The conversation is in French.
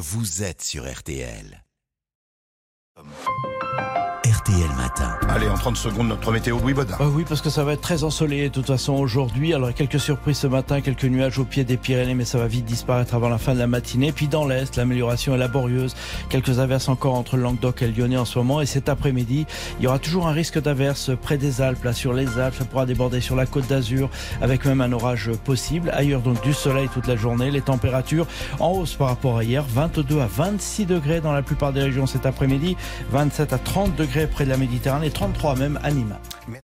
vous êtes sur RTL. RTL Matin. Allez, en 30 secondes, notre météo, Louis Baudin. Oui, parce que ça va être très ensoleillé de toute façon aujourd'hui. Alors, quelques surprises ce matin, quelques nuages au pied des Pyrénées, mais ça va vite disparaître avant la fin de la matinée. Puis dans l'Est, l'amélioration est laborieuse. Quelques averses encore entre le Languedoc et le Lyonnais en ce moment. Et cet après-midi, il y aura toujours un risque d'averses près des Alpes, là sur les Alpes. Ça pourra déborder sur la Côte d'Azur, avec même un orage possible. Ailleurs, donc, du soleil toute la journée. Les températures en hausse par rapport à hier. 22 à 26 degrés dans la plupart des régions cet après-midi. 27 à 30 degrés près de la Méditerranée. 33 même à Nîmes.